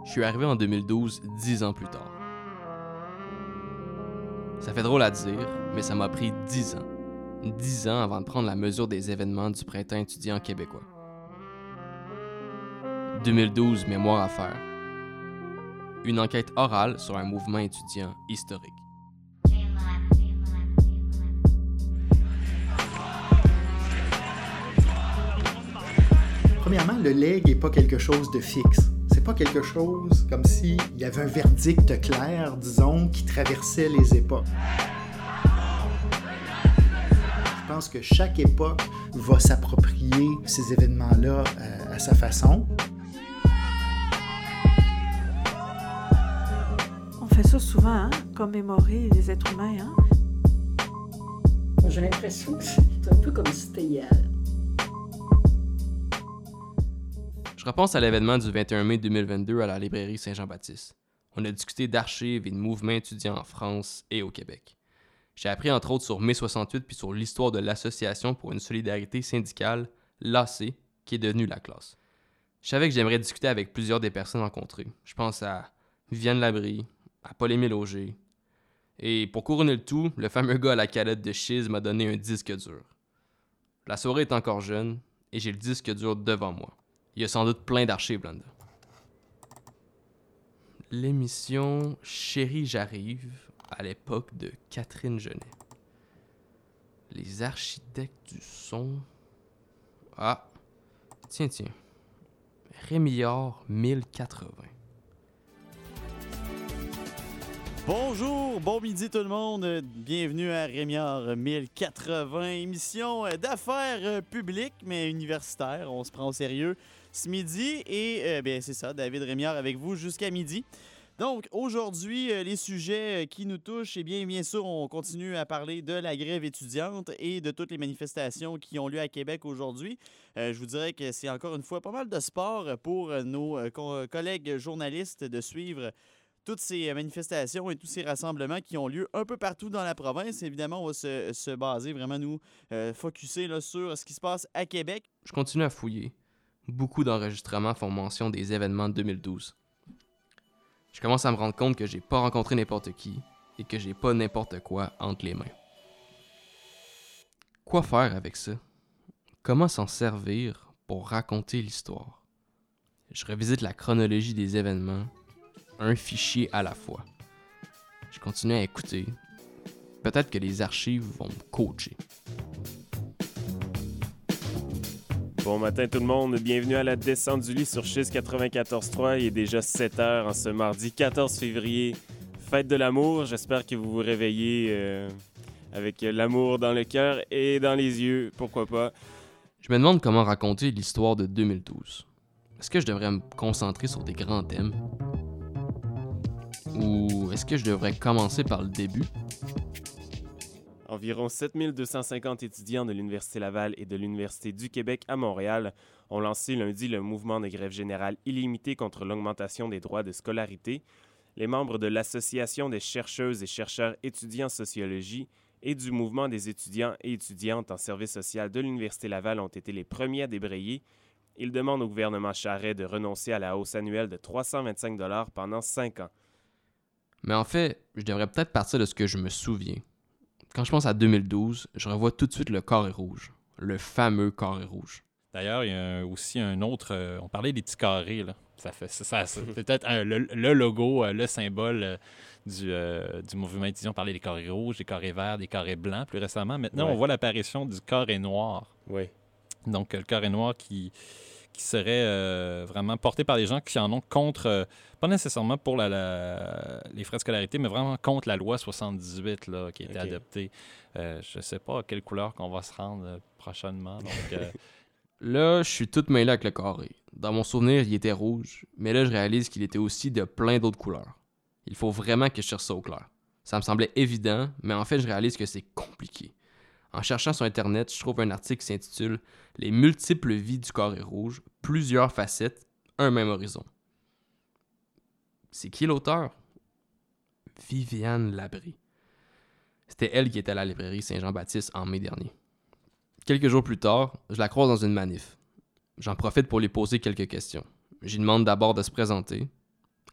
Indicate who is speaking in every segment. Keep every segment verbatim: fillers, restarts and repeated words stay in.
Speaker 1: Je suis arrivé en deux mille douze, dix ans plus tard. Ça fait drôle à dire, mais ça m'a pris dix ans. dix ans avant de prendre la mesure des événements du printemps étudiant québécois. deux mille douze, mémoire à faire. Une enquête orale sur un mouvement étudiant historique.
Speaker 2: Premièrement, le legs n'est pas quelque chose de fixe. C'est pas quelque chose comme s'il y avait un verdict clair, disons, qui traversait les époques. Je pense que chaque époque va s'approprier ces événements-là à, à sa façon.
Speaker 3: On fait ça souvent, hein? Commémorer les êtres humains. Hein?
Speaker 4: J'ai l'impression que c'est un peu comme si c'était hier.
Speaker 1: Je repense à l'événement du vingt et un mai deux mille vingt-deux à la librairie Saint-Jean-Baptiste. On a discuté d'archives et de mouvements étudiants en France et au Québec. J'ai appris entre autres sur mai soixante-huit puis sur l'histoire de l'Association pour une solidarité syndicale, l'A C, qui est devenue la classe. Je savais que j'aimerais discuter avec plusieurs des personnes rencontrées. Je pense à Viviane Labrie, à Paul-Émile Auger. Et pour couronner le tout, le fameux gars à la calotte de Chiz m'a donné un disque dur. La soirée est encore jeune et j'ai le disque dur devant moi. Il y a sans doute plein d'archives là-dedans. L'émission Chérie, j'arrive à l'époque de Catherine Genet. Les architectes du son. Ah, tiens, tiens. Rémillard mille quatre-vingts.
Speaker 5: Bonjour, bon midi tout le monde. Bienvenue à Rémillard mille quatre-vingts, émission d'affaires publiques mais universitaires. On se prend au sérieux ce midi et euh, bien c'est ça, David Rémillard avec vous jusqu'à midi. Donc aujourd'hui, euh, les sujets qui nous touchent, eh bien bien sûr, on continue à parler de la grève étudiante et de toutes les manifestations qui ont lieu à Québec aujourd'hui. Euh, je vous dirais que c'est encore une fois pas mal de sport pour nos euh, co- collègues journalistes de suivre toutes ces manifestations et tous ces rassemblements qui ont lieu un peu partout dans la province. Évidemment, on va se, se baser, vraiment nous euh, focusser là, sur ce qui se passe à Québec.
Speaker 1: Je continue à fouiller. Beaucoup d'enregistrements font mention des événements de deux mille douze. Je commence à me rendre compte que j'ai pas rencontré n'importe qui et que j'ai pas n'importe quoi entre les mains. Quoi faire avec ça? Comment s'en servir pour raconter l'histoire? Je revisite la chronologie des événements, un fichier à la fois. Je continue à écouter. Peut-être que les archives vont me coacher.
Speaker 6: Bon matin tout le monde, bienvenue à la descente du lit sur Chiz quatre-vingt-quatorze trois. Il est déjà sept heures en ce mardi quatorze février, fête de l'amour. J'espère que vous vous réveillez euh, avec l'amour dans le cœur et dans les yeux, pourquoi pas.
Speaker 1: Je me demande comment raconter l'histoire de deux mille douze. Est-ce que je devrais me concentrer sur des grands thèmes? Ou est-ce que je devrais commencer par le début?
Speaker 6: Environ sept mille deux cent cinquante étudiants de l'Université Laval et de l'Université du Québec à Montréal ont lancé lundi le mouvement de grève générale illimité contre l'augmentation des droits de scolarité. Les membres de l'Association des chercheuses et chercheurs étudiants en sociologie et du mouvement des étudiants et étudiantes en service social de l'Université Laval ont été les premiers à débrayer. Ils demandent au gouvernement Charest de renoncer à la hausse annuelle de trois cent vingt-cinq dollars pendant cinq ans.
Speaker 1: Mais en fait, je devrais peut-être partir de ce que je me souviens. Quand je pense à deux mille douze, je revois tout de suite le carré rouge. Le fameux carré rouge.
Speaker 7: D'ailleurs, il y a un- aussi un autre... euh, on parlait des petits carrés, là. Ça fait, ça, ça- c'est peut-être un- le, le logo, euh, le symbole euh, du, euh, du mouvement étudiant. On parlait des carrés rouges, des carrés verts, des carrés blancs plus récemment. Maintenant,
Speaker 6: Ouais.
Speaker 7: on voit l'apparition du carré noir.
Speaker 6: Oui.
Speaker 7: Donc, euh, le carré noir qui, qui serait euh, vraiment porté par des gens qui en ont contre, euh, pas nécessairement pour la, la- les frais de scolarité, mais vraiment contre la loi soixante-dix-huit là, qui a été
Speaker 6: Ok.
Speaker 7: adoptée. Euh, je ne sais pas à quelle couleur qu'on va se rendre euh, prochainement. Donc, euh,
Speaker 1: Là, je suis tout mêlé avec le carré. Dans mon souvenir, il était rouge, mais là, je réalise qu'il était aussi de plein d'autres couleurs. Il faut vraiment que je cherche ça au clair. Ça me semblait évident, mais en fait, je réalise que c'est compliqué. En cherchant sur Internet, je trouve un article qui s'intitule « Les multiples vies du carré rouge, plusieurs facettes, un même horizon ». C'est qui l'auteur? Viviane Labrie. C'était elle qui était à la librairie Saint-Jean-Baptiste en mai dernier. Quelques jours plus tard, je la croise dans une manif. J'en profite pour lui poser quelques questions. J'y demande d'abord de se présenter.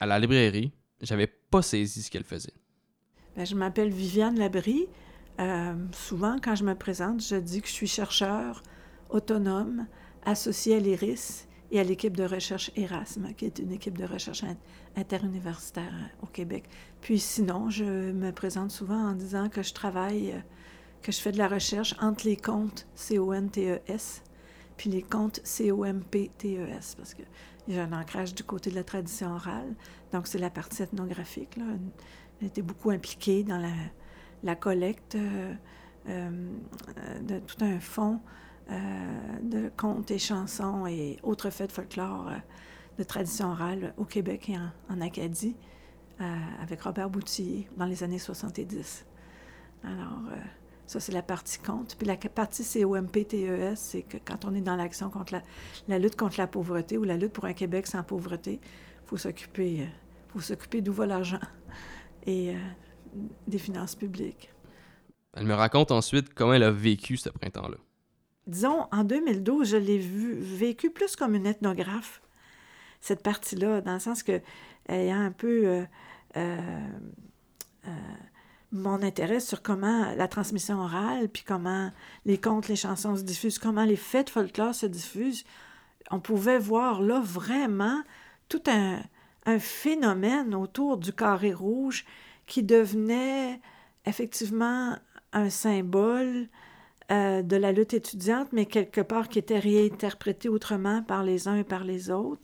Speaker 1: À la librairie, j'avais pas saisi ce qu'elle faisait.
Speaker 3: Bien, je m'appelle Viviane Labrie. Euh, souvent, quand je me présente, je dis que je suis chercheur autonome, associée à l'I R I S et à l'équipe de recherche Erasme, qui est une équipe de recherche interuniversitaire au Québec. Puis sinon, je me présente souvent en disant que je travaille, que je fais de la recherche entre les contes C O N T E S puis les contes C O M P T E S, parce qu'il y a un ancrage du côté de la tradition orale. Donc, c'est la partie ethnographique, là. J'ai été beaucoup impliquée dans la, la collecte euh, euh, de tout un fonds euh, de contes et chansons et autres faits de folklore euh, de tradition orale au Québec et en, en Acadie, euh, avec Robert Boutillier dans les années soixante-dix. Alors, euh, ça, c'est la partie conte. Puis la partie C O M P T E S, c'est que quand on est dans l'action contre la, la lutte contre la pauvreté ou la lutte pour un Québec sans pauvreté, il faut s'occuper, euh, faut s'occuper d'où va l'argent et euh, des finances publiques.
Speaker 1: Elle me raconte ensuite comment elle a vécu ce printemps-là.
Speaker 3: Disons, en deux mille douze, je l'ai vu, vécu plus comme une ethnographe, cette partie-là, dans le sens que, ayant un peu euh, euh, euh, mon intérêt sur comment la transmission orale, puis comment les contes, les chansons se diffusent, comment les faits de folklore se diffusent, on pouvait voir là vraiment tout un, un phénomène autour du carré rouge qui devenait effectivement un symbole euh, de la lutte étudiante, mais quelque part qui était réinterprété autrement par les uns et par les autres,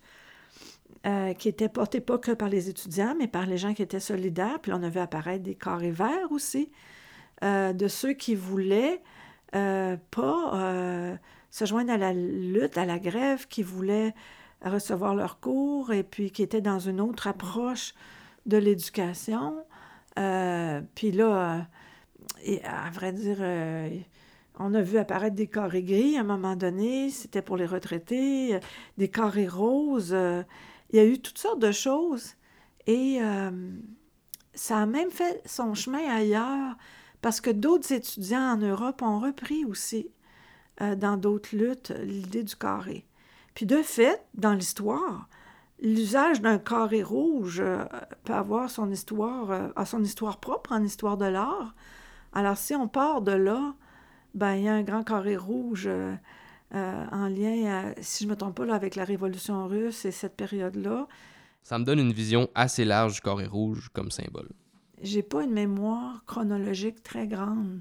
Speaker 3: euh, qui était porté pas que par les étudiants, mais par les gens qui étaient solidaires. Puis là, on a vu apparaître des carrés verts aussi, euh, de ceux qui voulaient euh, pas euh, se joindre à la lutte, à la grève, qui voulaient recevoir leurs cours et puis qui étaient dans une autre approche de l'éducation. Euh, puis là, euh, et à vrai dire, euh, on a vu apparaître des carrés gris à un moment donné, c'était pour les retraités, euh, des carrés roses. Euh, il y a eu toutes sortes de choses et euh, ça a même fait son chemin ailleurs parce que d'autres étudiants en Europe ont repris aussi euh, dans d'autres luttes l'idée du carré. Puis de fait, dans l'histoire, l'usage d'un carré rouge euh, peut avoir son histoire, euh, a son histoire propre en histoire de l'art. Alors, si on part de là, ben il y a un grand carré rouge euh, euh, en lien, à, si je ne me trompe pas, là, avec la Révolution russe et cette période-là.
Speaker 1: Ça me donne une vision assez large du carré rouge comme symbole.
Speaker 3: J'ai pas une mémoire chronologique très grande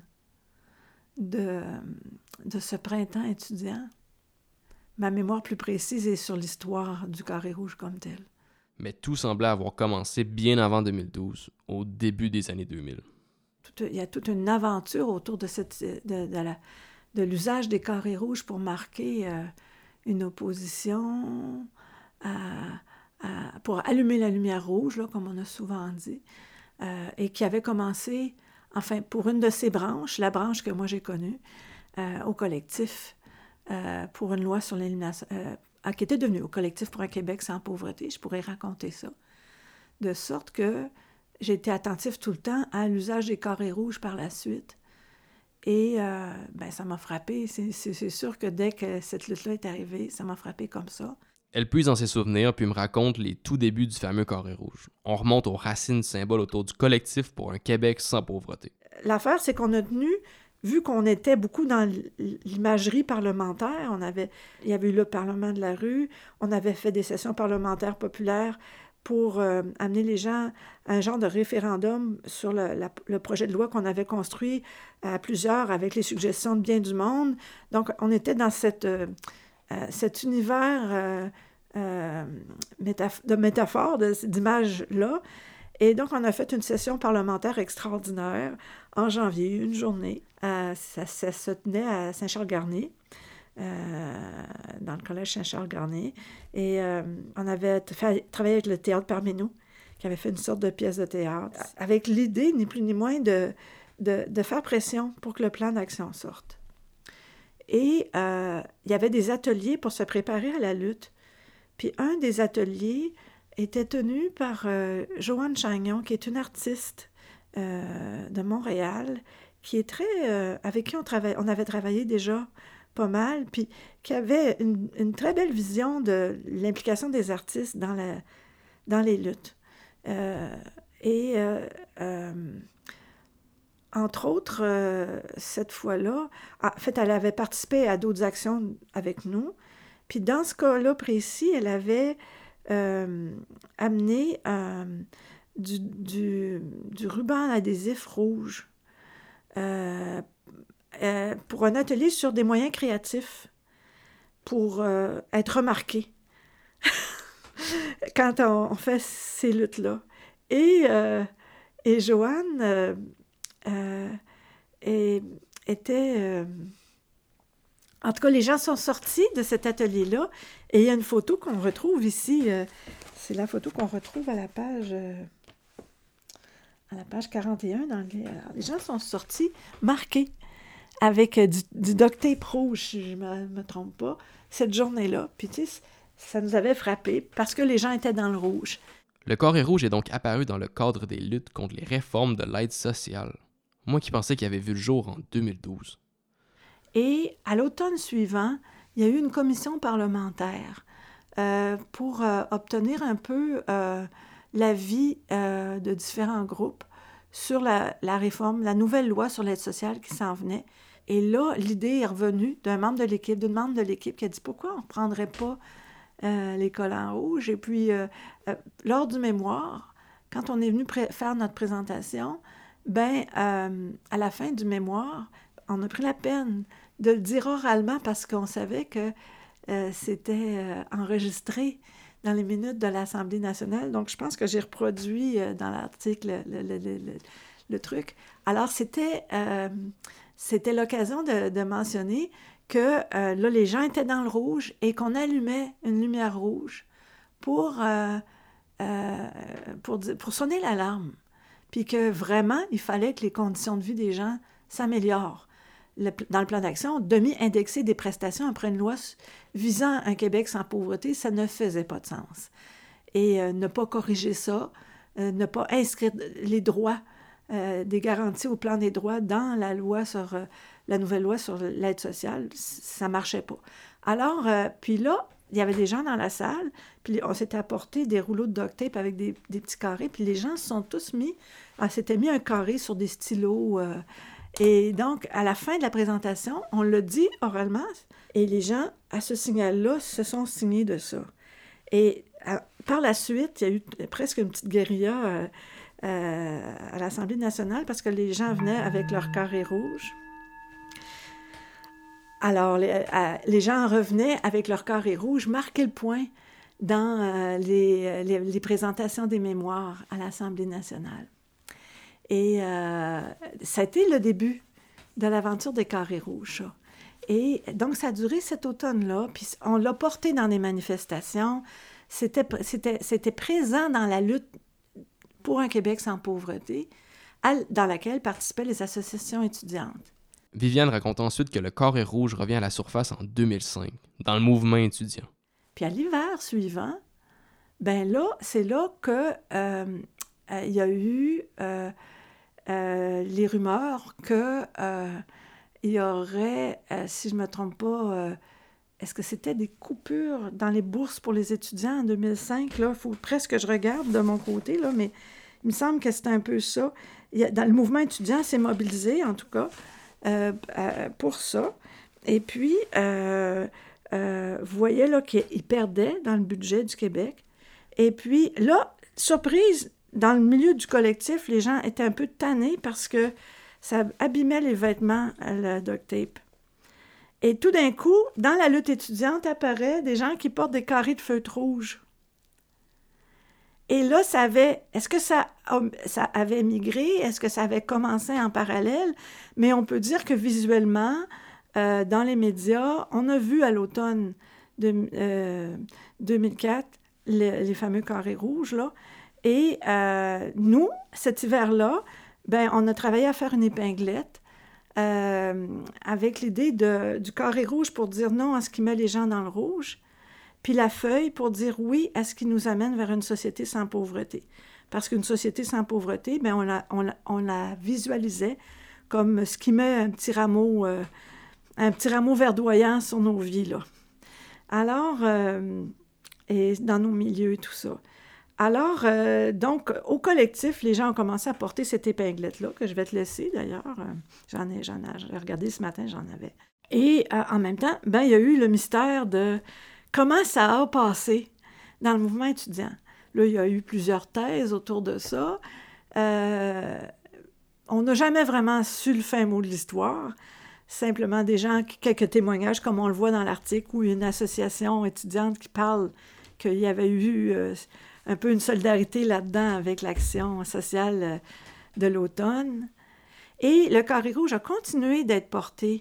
Speaker 3: de, de ce printemps étudiant. Ma mémoire plus précise est sur l'histoire du carré rouge comme tel.
Speaker 1: Mais tout semblait avoir commencé bien avant deux mille douze, au début des années deux mille.
Speaker 3: Tout, il y a toute une aventure autour de, cette, de, de, la, de l'usage des carrés rouges pour marquer euh, une opposition, à, à, pour allumer la lumière rouge, là, comme on a souvent dit, euh, et qui avait commencé, enfin, pour une de ses branches, la branche que moi j'ai connue, euh, au collectif. Euh, pour une loi sur l'élimination, euh, qui était devenue au collectif pour un Québec sans pauvreté. Je pourrais raconter ça. De sorte que j'ai été attentif tout le temps à l'usage des carrés rouges par la suite. Et euh, ben, ça m'a frappé. C'est, c'est, c'est sûr que dès que cette lutte-là est arrivée, ça m'a frappé comme ça.
Speaker 1: Elle puise dans ses souvenirs puis me raconte les tout débuts du fameux carré rouge. On remonte aux racines du symbole autour du collectif pour un Québec sans pauvreté.
Speaker 3: L'affaire, c'est qu'on a tenu... Vu qu'on était beaucoup dans l'imagerie parlementaire, on avait, il y avait eu le Parlement de la rue, on avait fait des sessions parlementaires populaires pour euh, amener les gens à un genre de référendum sur le, la, le projet de loi qu'on avait construit à plusieurs avec les suggestions de bien du monde. Donc, on était dans cette, euh, euh, cet univers euh, euh, métaph- de métaphores, de, d'images-là. Et donc, on a fait une session parlementaire extraordinaire en janvier, une journée. Euh, ça, ça se tenait à Saint-Charles-Garnier, euh, dans le collège Saint-Charles-Garnier. Et euh, on avait fait, travaillé avec le Théâtre Parmenou, qui avait fait une sorte de pièce de théâtre, avec l'idée, ni plus ni moins, de, de, de faire pression pour que le plan d'action sorte. Et euh, il y avait des ateliers pour se préparer à la lutte. Puis un des ateliers était tenu par euh, Joanne Chagnon, qui est une artiste euh, de Montréal, qui est très, euh, avec qui on, travaille, on avait travaillé déjà pas mal, puis qui avait une, une très belle vision de l'implication des artistes dans, la, dans les luttes. Euh, et, euh, euh, entre autres, euh, cette fois-là, en fait, elle avait participé à d'autres actions avec nous. Puis dans ce cas-là précis, elle avait euh, amené euh, du, du, du ruban adhésif rouge euh, euh, pour un atelier sur des moyens créatifs pour euh, être remarqué quand on, on fait ces luttes-là. Et, euh, et Joanne euh, euh, et, était... Euh, en tout cas, les gens sont sortis de cet atelier-là et il y a une photo qu'on retrouve ici. Euh, c'est la photo qu'on retrouve à la page... Euh, à la page quarante et un. Dans le... Alors, les gens sont sortis marqués avec du, du duct tape rouge, si je ne me, me trompe pas, cette journée-là. Puis, tu sais, ça nous avait frappé parce que les gens étaient dans le rouge.
Speaker 1: Le carré rouge est donc apparu dans le cadre des luttes contre les réformes de l'aide sociale. Moi qui pensais qu'il avait vu le jour en deux mille douze.
Speaker 3: Et à l'automne suivant, il y a eu une commission parlementaire euh, pour euh, obtenir un peu euh, l'avis euh, de différents groupes sur la, la réforme, la nouvelle loi sur l'aide sociale qui s'en venait. Et là, l'idée est revenue d'un membre de l'équipe, d'une membre de l'équipe qui a dit « Pourquoi on ne prendrait pas euh, les collants rouges? » Et puis, euh, euh, lors du mémoire, quand on est venu pré- faire notre présentation, ben euh, à la fin du mémoire, on a pris la peine de le dire oralement parce qu'on savait que euh, c'était euh, enregistré dans les minutes de l'Assemblée nationale. Donc, je pense que j'ai reproduit euh, dans l'article le, le, le, le, le truc. Alors, c'était, euh, c'était l'occasion de, de mentionner que euh, là, les gens étaient dans le rouge et qu'on allumait une lumière rouge pour, euh, euh, pour, pour sonner l'alarme. Puis que vraiment, il fallait que les conditions de vie des gens s'améliorent. Le, dans le plan d'action, demi-indexer des prestations après une loi visant un Québec sans pauvreté, ça ne faisait pas de sens. Et euh, ne pas corriger ça, euh, ne pas inscrire les droits, euh, des garanties au plan des droits dans la loi sur euh, la nouvelle loi sur l'aide sociale, ça ne marchait pas. Alors, euh, puis là, il y avait des gens dans la salle, puis on s'était apporté des rouleaux de duct tape avec des, des petits carrés, puis les gens se sont tous mis, on s'était mis un carré sur des stylos. Euh, et donc, à la fin de la présentation, on l'a dit oralement, et les gens, à ce signal-là, se sont signés de ça. Et à, par la suite, il y a eu presque une petite guérilla euh, euh, à l'Assemblée nationale parce que les gens venaient avec leur carré rouge. Alors, les, euh, les gens revenaient avec leur carré rouge, marquer le point dans euh, les, les, les présentations des mémoires à l'Assemblée nationale. Et euh, ça a été le début de l'aventure des carrés rouges, ça. Et donc, ça a duré cet automne-là, puis on l'a porté dans des manifestations. C'était, c'était, c'était présent dans la lutte pour un Québec sans pauvreté, à, dans laquelle participaient les associations étudiantes.
Speaker 1: Viviane raconte ensuite que le carré rouge revient à la surface en deux mille cinq, dans le mouvement étudiant.
Speaker 3: Puis à l'hiver suivant, ben là, c'est là que euh, euh, il y a eu euh, euh, les rumeurs que euh, il y aurait, euh, si je ne me trompe pas, euh, est-ce que c'était des coupures dans les bourses pour les étudiants en deux mille cinq? Il faut presque que je regarde de mon côté, là, mais il me semble que c'était un peu ça. Il y a, dans le mouvement étudiant, c'est mobilisé, en tout cas, euh, euh, pour ça. Et puis, euh, euh, vous voyez là qu'il perdait dans le budget du Québec. Et puis, là, surprise, dans le milieu du collectif, les gens étaient un peu tannés parce que ça abîmait les vêtements, le duct tape. Et tout d'un coup, dans la lutte étudiante, apparaît des gens qui portent des carrés de feutre rouge. Et là, ça avait... Est-ce que ça, ça avait migré? Est-ce que ça avait commencé en parallèle? Mais on peut dire que visuellement, euh, dans les médias, on a vu à l'automne de, euh, deux mille quatre les, les fameux carrés rouges, là. Et euh, nous, cet hiver-là, ben, on a travaillé à faire une épinglette euh, avec l'idée de, du carré rouge pour dire non à ce qui met les gens dans le rouge, puis la feuille pour dire oui à ce qui nous amène vers une société sans pauvreté. Parce qu'une société sans pauvreté, ben, on, la, on, la, on la visualisait comme ce qui met un petit rameau, euh, un petit rameau verdoyant sur nos vies, là. Alors, euh, et dans nos milieux et tout ça. Alors, euh, donc, au collectif, les gens ont commencé à porter cette épinglette-là, que je vais te laisser d'ailleurs. Euh, j'en ai, j'en ai, j'ai regardé ce matin, j'en avais. Et euh, en même temps, ben, il y a eu le mystère de comment ça a passé dans le mouvement étudiant. Là, il y a eu plusieurs thèses autour de ça. Euh, on n'a jamais vraiment su le fin mot de l'histoire. Simplement des gens, quelques témoignages, comme on le voit dans l'article, où une association étudiante qui parle qu'il y avait eu euh, un peu une solidarité là-dedans avec l'action sociale euh, de l'automne. Et le carré rouge a continué d'être porté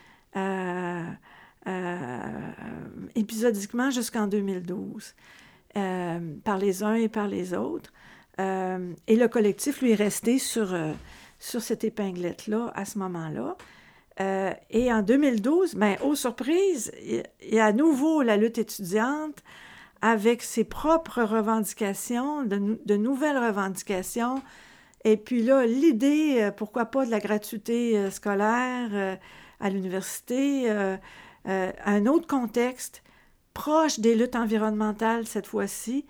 Speaker 3: euh, euh, épisodiquement jusqu'en deux mille douze, euh, par les uns et par les autres. Euh, et le collectif, lui, est resté sur, euh, sur cette épinglette-là à ce moment-là. Euh, et en deux mille douze, bien, aux surprises, il y a à nouveau la lutte étudiante avec ses propres revendications, de, de nouvelles revendications. Et puis là, l'idée, euh, pourquoi pas, de la gratuité euh, scolaire euh, à l'université, euh, euh, un autre contexte, proche des luttes environnementales cette fois-ci,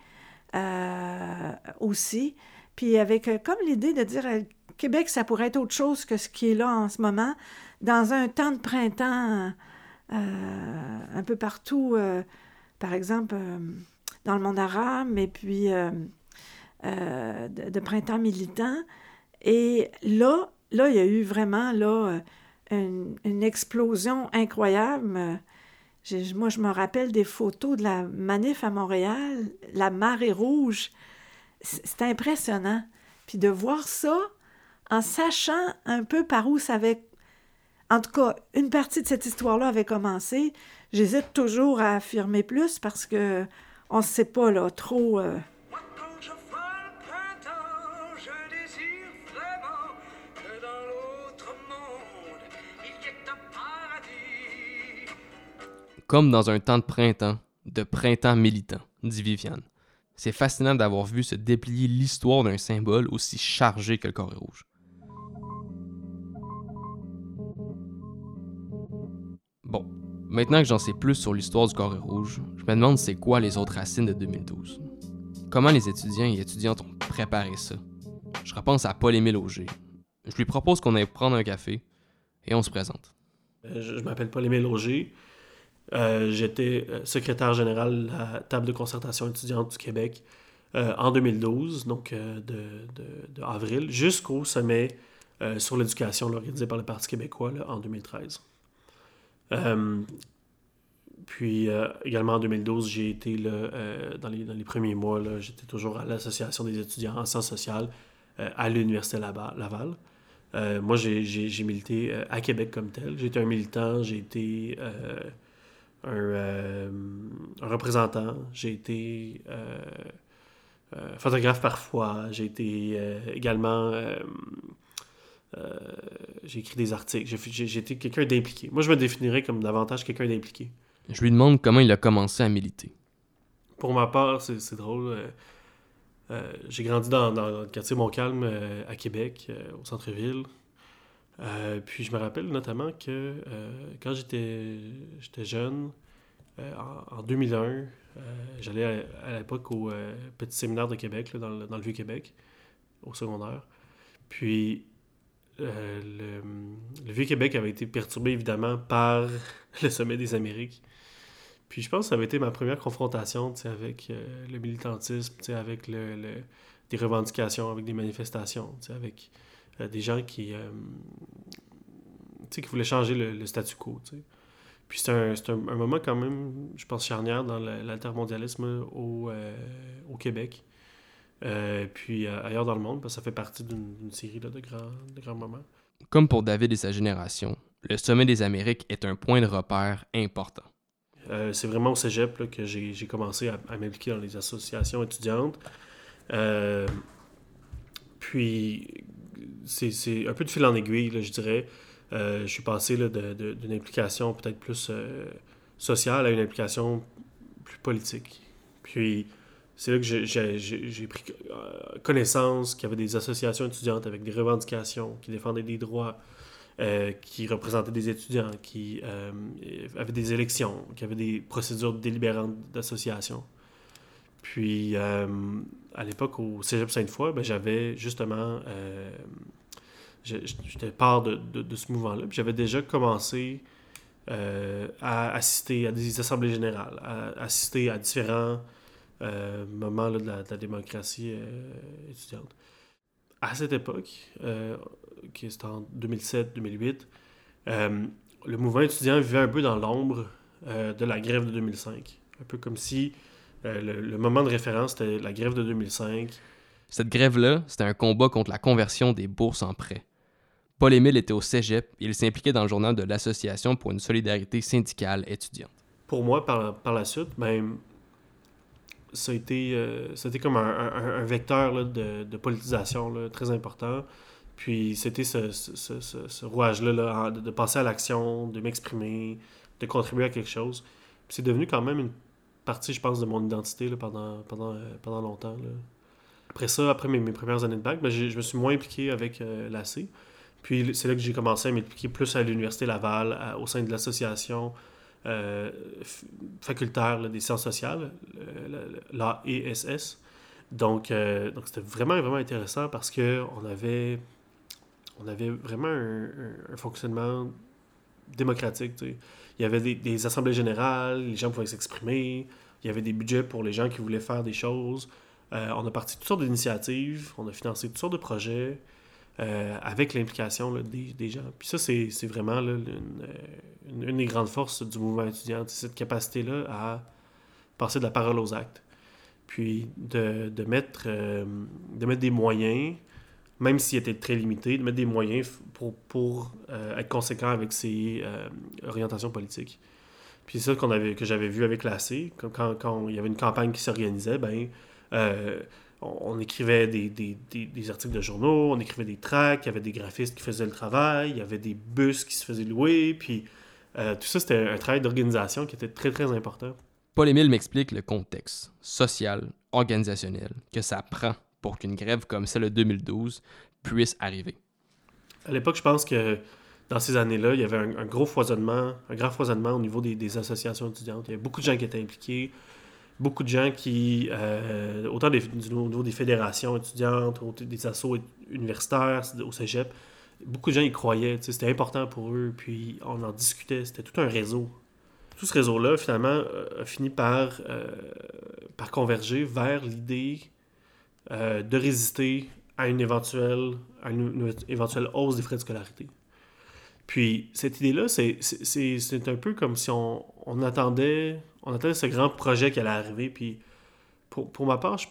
Speaker 3: euh, aussi. Puis avec euh, comme l'idée de dire, euh, Québec, ça pourrait être autre chose que ce qui est là en ce moment, dans un temps de printemps euh, un peu partout, euh, par exemple, euh, dans le monde arabe, et puis euh, euh, de, de printemps militant. Et là, là, il y a eu vraiment là, une, une explosion incroyable. J'ai, moi, je me rappelle des photos de la manif à Montréal, la marée rouge. C'est, c'est impressionnant. Puis de voir ça en sachant un peu par où ça avait... En tout cas, une partie de cette histoire-là avait commencé. J'hésite toujours à affirmer plus parce que on ne sait pas là, trop... Euh...
Speaker 8: Moi, quand je vois le printemps, je désire vraiment que dans l'autre monde, il y ait un paradis.
Speaker 1: Comme dans un temps de printemps, de printemps militant, dit Viviane. C'est fascinant d'avoir vu se déplier l'histoire d'un symbole aussi chargé que le carré rouge. Bon, maintenant que j'en sais plus sur l'histoire du carré rouge, je me demande c'est quoi les autres racines de deux mille douze. Comment les étudiants et étudiantes ont préparé ça? Je repense à Paul-Émile Auger. Je lui propose qu'on aille prendre un café et on se présente.
Speaker 9: Je, je m'appelle Paul-Émile Auger. Euh, j'étais secrétaire général de la table de concertation étudiante du Québec euh, en deux mille douze, donc euh, de, de, de avril, jusqu'au sommet euh, sur l'éducation là, organisé par le Parti québécois là, en deux mille treize. Euh, puis euh, également en deux mille douze, j'ai été là, euh, dans, les, dans les premiers mois, là, j'étais toujours à l'Association des étudiants en sciences sociales euh, à l'Université Laval. Euh, moi, j'ai, j'ai, j'ai milité euh, à Québec comme tel. J'ai été un militant, j'ai été euh, un, euh, un représentant, j'ai été euh, euh, photographe parfois, j'ai été euh, également... Euh, Euh, j'ai écrit des articles, j'ai, j'ai, j'ai été quelqu'un d'impliqué. Moi, je me définirais comme davantage quelqu'un d'impliqué.
Speaker 1: Je lui demande comment il a commencé à militer.
Speaker 9: Pour ma part, c'est, c'est drôle. Euh, euh, j'ai grandi dans, dans le quartier Montcalm euh, à Québec, euh, au centre-ville. Euh, puis je me rappelle notamment que euh, quand j'étais, j'étais jeune, euh, en, en deux mille un, euh, j'allais à, à l'époque au euh, petit séminaire de Québec, là, dans, le, dans le Vieux-Québec, au secondaire. Puis Euh, le, le Vieux-Québec avait été perturbé évidemment par le sommet des Amériques. Puis je pense que ça avait été ma première confrontation avec euh, le militantisme, avec le, le, des revendications, avec des manifestations, avec euh, des gens qui, euh, qui voulaient changer le, le statu quo. T'sais. Puis c'est, un, c'est un, un moment quand même, je pense, charnière dans l'altermondialisme au, euh, au Québec. Euh, puis euh, ailleurs dans le monde, parce que ça fait partie d'une, d'une série là, de, grands, de grands moments.
Speaker 1: Comme pour David et sa génération, le sommet des Amériques est un point de repère important.
Speaker 9: Euh, c'est vraiment au cégep là, que j'ai, j'ai commencé à, à m'impliquer dans les associations étudiantes. Euh, puis c'est, c'est un peu de fil en aiguille, là, je dirais. Euh, je suis passé là, de, de, d'une implication peut-être plus euh, sociale à une implication plus politique. Puis c'est là que j'ai, j'ai, j'ai pris connaissance qu'il y avait des associations étudiantes avec des revendications, qui défendaient des droits, euh, qui représentaient des étudiants, qui euh, avaient des élections, qui avaient des procédures délibérantes d'association. Puis, euh, à l'époque, au Cégep Sainte-Foy, ben, j'avais justement... Euh, j'étais part de, de, de ce mouvement-là. Puis j'avais déjà commencé euh, à assister à des assemblées générales, à assister à différents euh, moments là, de, la, de la démocratie euh, étudiante. À cette époque, euh, qui c'était en deux mille sept deux mille huit, euh, le mouvement étudiant vivait un peu dans l'ombre euh, de la grève de deux mille cinq. Un peu comme si euh, le, le moment de référence était la grève de deux mille cinq.
Speaker 1: Cette grève-là, c'était un combat contre la conversion des bourses en prêts. Paul-Émile était au cégep et il s'impliquait dans le journal de l'Association pour une solidarité syndicale étudiante.
Speaker 9: Pour moi, par, par la suite, ben, ça a été, euh, ça a été comme un, un, un vecteur là, de, de politisation là, très important. Puis c'était ce, ce, ce, ce, ce rouage-là là, de, de passer à l'action, de m'exprimer, de contribuer à quelque chose. Puis c'est devenu quand même une partie, je pense, de mon identité là, pendant, pendant, euh, pendant longtemps. Là. Après ça, après mes, mes premières années de bac, ben, je me suis moins impliqué avec euh, l'A C. Puis c'est là que j'ai commencé à m'impliquer plus à l'Université Laval, à, au sein de l'association euh, f- facultaire là, des sciences sociales, l'A E S S. Donc, euh, donc c'était vraiment, vraiment intéressant parce qu'on avait, on avait vraiment un, un, un fonctionnement démocratique. Tu sais. Il y avait des, des assemblées générales, les gens pouvaient s'exprimer, il y avait des budgets pour les gens qui voulaient faire des choses. Euh, on a parti toutes sortes d'initiatives, on a financé toutes sortes de projets. Euh, avec l'implication là, des, des gens. Puis ça, c'est, c'est vraiment là, une, une, une des grandes forces du mouvement étudiant, c'est cette capacité-là à passer de la parole aux actes. Puis de, de, mettre, euh, de mettre des moyens, même s'ils étaient très limités, de mettre des moyens pour, pour euh, être conséquent avec ses euh, orientations politiques. Puis c'est ça qu'on avait, que j'avais vu avec l'A C, quand, quand il y avait une campagne qui s'organisait, ben euh, on écrivait des, des, des, des articles de journaux, on écrivait des tracts, il y avait des graphistes qui faisaient le travail, il y avait des bus qui se faisaient louer, puis euh, tout ça, c'était un travail d'organisation qui était très, très important.
Speaker 1: Paul-Émile m'explique le contexte social, organisationnel, que ça prend pour qu'une grève comme celle de deux mille douze puisse arriver.
Speaker 9: À l'époque, je pense que dans ces années-là, il y avait un, un gros foisonnement, un grand foisonnement au niveau des, des associations étudiantes. Il y avait beaucoup de gens qui étaient impliqués, beaucoup de gens qui, euh, autant des, du niveau des fédérations étudiantes, des assos universitaires, au cégep, beaucoup de gens y croyaient, c'était important pour eux, puis on en discutait, c'était tout un réseau. Tout ce réseau-là, finalement, a fini par, euh, par converger vers l'idée euh, de résister à une éventuelle, à une, une éventuelle hausse des frais de scolarité. Puis cette idée-là, c'est, c'est, c'est un peu comme si on, on attendait on attendait ce grand projet qui allait arriver. Puis pour, pour ma part, je,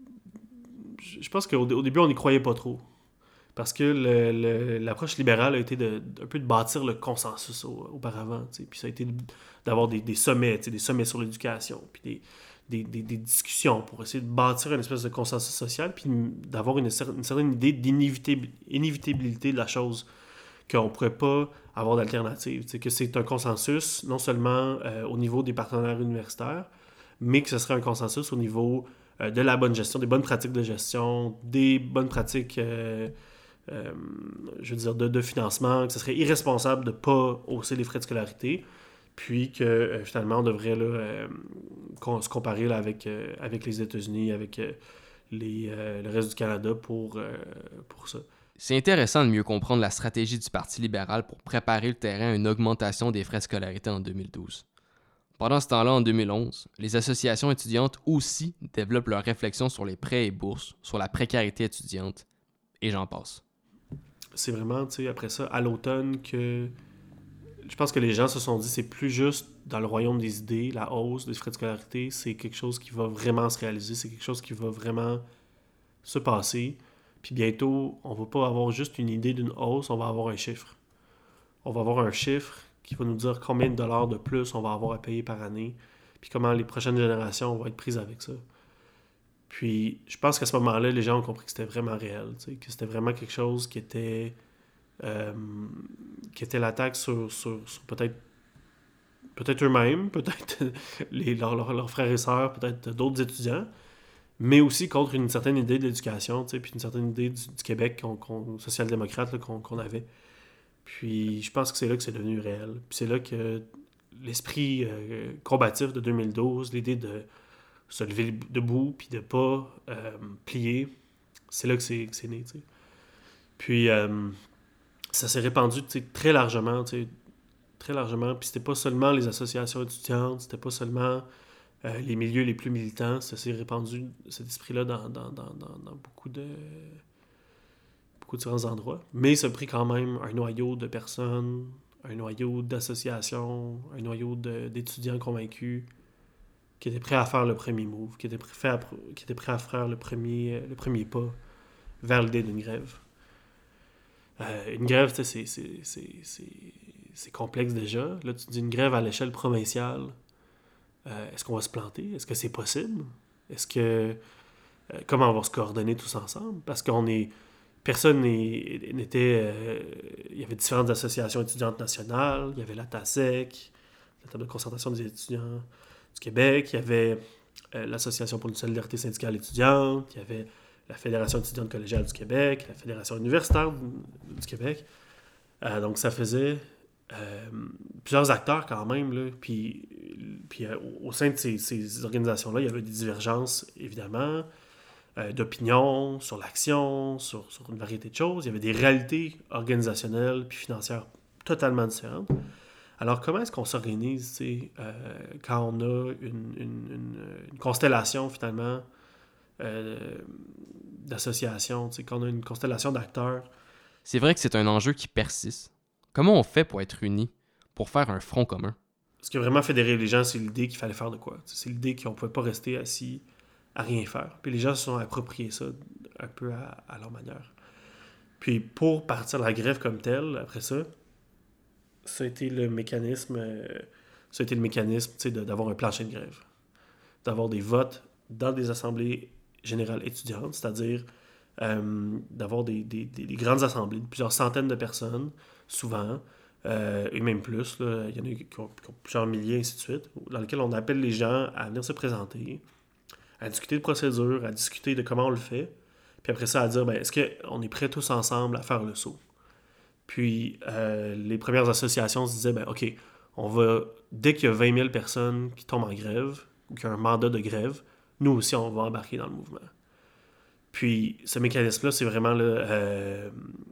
Speaker 9: je pense qu'au au début, on n'y croyait pas trop. Parce que le, le, l'approche libérale a été de, un peu de bâtir le consensus au, auparavant. T'sais. Puis ça a été de, d'avoir des, des sommets, des sommets sur l'éducation, puis des, des, des, des discussions pour essayer de bâtir une espèce de consensus social, puis d'avoir une, une certaine idée d'inévitabilité de la chose, qu'on ne pourrait pas avoir d'alternative. T'sais, que c'est un consensus, non seulement euh, au niveau des partenaires universitaires, mais que ce serait un consensus au niveau euh, de la bonne gestion, des bonnes pratiques de gestion, des bonnes pratiques, euh, euh, je veux dire, de, de financement, que ce serait irresponsable de ne pas hausser les frais de scolarité, puis que euh, finalement, on devrait là, euh, se comparer là, avec, euh, avec les États-Unis, avec euh, les, euh, le reste du Canada pour, euh, pour ça.
Speaker 1: C'est intéressant de mieux comprendre la stratégie du Parti libéral pour préparer le terrain à une augmentation des frais de scolarité en deux mille douze. Pendant ce temps-là, en deux mille onze, les associations étudiantes aussi développent leurs réflexions sur les prêts et bourses, sur la précarité étudiante, et j'en passe.
Speaker 9: C'est vraiment, tu sais, après ça, à l'automne, que je pense que les gens se sont dit c'est plus juste dans le royaume des idées, la hausse des frais de scolarité, c'est quelque chose qui va vraiment se réaliser, c'est quelque chose qui va vraiment se passer. Puis bientôt, on ne va pas avoir juste une idée d'une hausse, on va avoir un chiffre. On va avoir un chiffre qui va nous dire combien de dollars de plus on va avoir à payer par année, puis comment les prochaines générations vont être prises avec ça. Puis je pense qu'à ce moment-là, les gens ont compris que c'était vraiment réel, tu sais, que c'était vraiment quelque chose qui était, euh, qui était l'attaque sur, sur, sur peut-être, peut-être eux-mêmes, peut-être les, leurs, leurs, leurs frères et sœurs, peut-être d'autres étudiants, mais aussi contre une certaine idée de l'éducation, tu sais, puis une certaine idée du, du Québec qu'on, qu'on, social-démocrate là, qu'on, qu'on avait. Puis je pense que c'est là que c'est devenu réel. Puis c'est là que l'esprit euh, combatif de deux mille douze, l'idée de, se lever debout, puis de pas euh, plier. C'est là que c'est, que c'est né, tu sais. Puis, euh, ça s'est répandu, tu sais, très largement, tu sais, très largement. Puis c'était pas seulement les associations étudiantes, c'était pas seulement euh, les milieux les plus militants, ça s'est répandu, cet esprit-là, dans, dans, dans, dans, dans beaucoup de beaucoup de différents endroits. Mais ça a pris quand même un noyau de personnes, un noyau d'associations, un noyau de, d'étudiants convaincus qui étaient prêts à faire le premier move, qui étaient prêts à, qui étaient prêts à faire le premier, le premier pas vers l'idée d'une grève. Euh, une grève, tu sais, c'est, c'est, c'est, c'est, c'est complexe déjà. Là, tu dis une grève à l'échelle provinciale. Euh, est-ce qu'on va se planter? Est-ce que c'est possible? Est-ce que... Euh, comment on va se coordonner tous ensemble? Parce qu'on est... Personne n'est, n'était... Euh, il y avait différentes associations étudiantes nationales. Il y avait la TASEC, la table de concertation des étudiants du Québec. Il y avait euh, l'Association pour une solidarité syndicale étudiante. Il y avait la Fédération étudiante collégiale du Québec, la Fédération universitaire du, du Québec. Euh, donc, ça faisait euh, plusieurs acteurs quand même. Là. Puis, puis euh, au sein de ces, ces organisations-là, il y avait des divergences, évidemment, euh, d'opinion sur l'action, sur, sur une variété de choses. Il y avait des réalités organisationnelles puis financières totalement différentes. Alors, comment est-ce qu'on s'organise euh, quand on a une, une, une, une constellation, finalement, euh, d'associations, quand on a une constellation d'acteurs?
Speaker 1: C'est vrai que c'est un enjeu qui persiste. Comment on fait pour être unis, pour faire un front commun?
Speaker 9: Ce qui a vraiment fédéré les gens, c'est l'idée qu'il fallait faire de quoi. C'est l'idée qu'on ne pouvait pas rester assis à rien faire. Puis les gens se sont appropriés ça un peu à, à leur manière. Puis pour partir de la grève comme telle, après ça, ça a été le mécanisme, euh, ça a été le mécanisme de, d'avoir un plancher de grève. D'avoir des votes dans des assemblées générales étudiantes, c'est-à-dire euh, d'avoir des, des, des, des grandes assemblées de plusieurs centaines de personnes, souvent, euh, et même plus, là, il y en a qui ont, qui ont plusieurs milliers, ainsi de suite, dans lesquelles on appelle les gens à venir se présenter, à discuter de procédures, à discuter de comment on le fait, puis après ça, à dire, ben, est-ce qu'on est prêts tous ensemble à faire le saut? Puis, euh, les premières associations se disaient, ben, OK, on va, dès qu'il y a vingt mille personnes qui tombent en grève, ou qu'il y a un mandat de grève, nous aussi, on va embarquer dans le mouvement. Puis, ce mécanisme-là, c'est vraiment là, euh,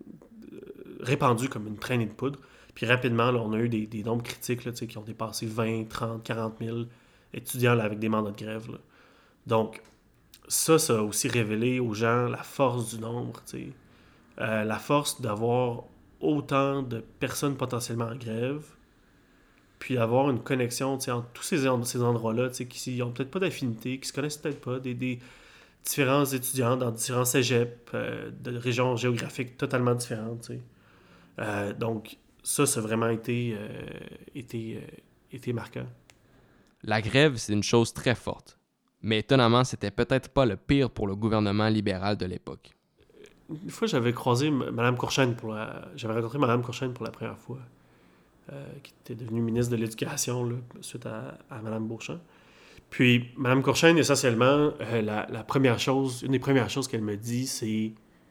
Speaker 9: répandu comme une traînée de poudre. Puis, rapidement, là, on a eu des, des nombres critiques là, qui ont dépassé vingt, trente, quarante mille étudiants là, avec des mandats de grève. Là. Donc, ça, ça a aussi révélé aux gens la force du nombre, euh, la force d'avoir autant de personnes potentiellement en grève, puis d'avoir une connexion entre tous ces, ces endroits-là qui n'ont peut-être pas d'affinité, qui se connaissent peut-être pas, des, des différents étudiants dans différents cégeps, euh, de régions géographiques totalement différentes. Euh, donc, ça, ça a vraiment été, euh, été, euh, été marquant.
Speaker 1: La grève, c'est une chose très forte. Mais étonnamment, c'était peut-être pas le pire pour le gouvernement libéral de l'époque.
Speaker 9: Une fois, j'avais croisé Mme Courchaine pour la... J'avais rencontré Mme Courchaine pour la première fois, euh, qui était devenue ministre de l'Éducation là, suite à, à Mme Beauchamp. Puis, Mme Courchaine, essentiellement, euh, la, la première chose, une des premières choses qu'elle me dit, c'est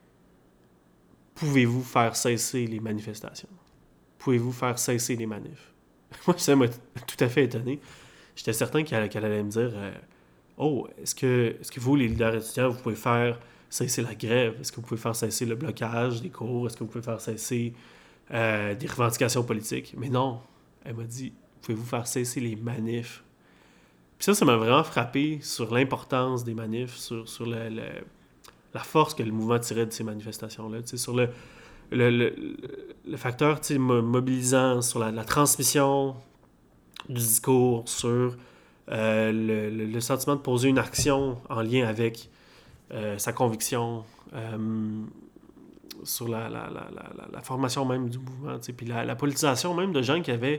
Speaker 9: « Pouvez-vous faire cesser les manifestations? Pouvez-vous faire cesser les manifs? » Moi, ça m'a tout à fait étonné. J'étais certain qu'elle, qu'elle allait me dire euh, « Oh, est-ce que, est-ce que vous, les leaders étudiants, vous pouvez faire... cesser la grève? Est-ce que vous pouvez faire cesser le blocage des cours? Est-ce que vous pouvez faire cesser euh, des revendications politiques? » Mais non, elle m'a dit, pouvez-vous faire cesser les manifs? Puis ça, ça m'a vraiment frappé sur l'importance des manifs, sur, sur le, le, la force que le mouvement tirait de ces manifestations-là, sur le, le, le, le facteur mobilisant, sur la, la transmission du discours, sur euh, le, le, le sentiment de poser une action en lien avec Euh, sa conviction, euh, sur la, la, la, la, la formation même du mouvement, puis la, la politisation même de gens qui avaient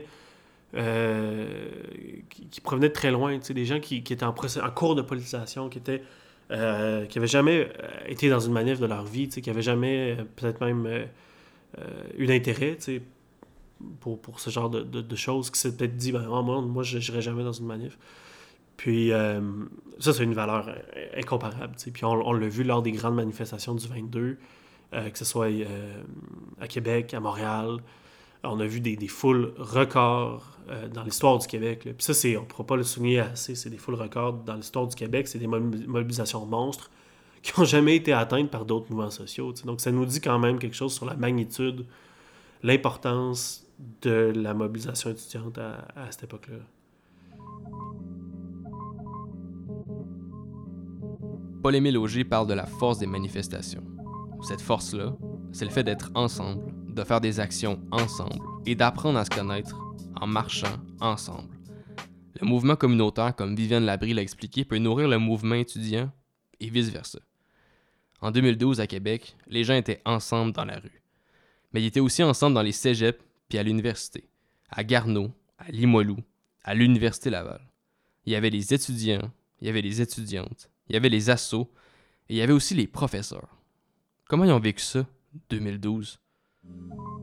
Speaker 9: euh, qui, qui provenaient de très loin, des gens qui, qui étaient en, procès, en cours de politisation, qui étaient euh, qui n'avaient jamais été dans une manif de leur vie, qui n'avaient jamais peut-être même euh, eu d'intérêt pour, pour ce genre de, de, de choses, qui s'est peut-être dit ben, oh, moi, moi je n'irai jamais dans une manif. Puis euh, ça, c'est une valeur incomparable. T'sais. Puis on, on l'a vu lors des grandes manifestations du vingt-deux, euh, que ce soit euh, à Québec, à Montréal, on a vu des, des foules records euh, dans l'histoire du Québec. Là. Puis ça, c'est, on ne pourra pas le souligner assez, c'est des foules records dans l'histoire du Québec, c'est des mobilisations monstres qui n'ont jamais été atteintes par d'autres mouvements sociaux. T'sais. Donc ça nous dit quand même quelque chose sur la magnitude, l'importance de la mobilisation étudiante à, à cette époque-là.
Speaker 1: Paul-Émile Auger parle de la force des manifestations. Cette force-là, c'est le fait d'être ensemble, de faire des actions ensemble et d'apprendre à se connaître en marchant ensemble. Le mouvement communautaire, comme Viviane Labrie l'a expliqué, peut nourrir le mouvement étudiant et vice-versa. En deux mille douze, à Québec, les gens étaient ensemble dans la rue. Mais ils étaient aussi ensemble dans les cégeps puis à l'université, à Garneau, à Limoilou, à l'Université Laval. Il y avait les étudiants, il y avait les étudiantes, il y avait les assos et il y avait aussi les professeurs. Comment ils ont vécu ça, deux mille douze?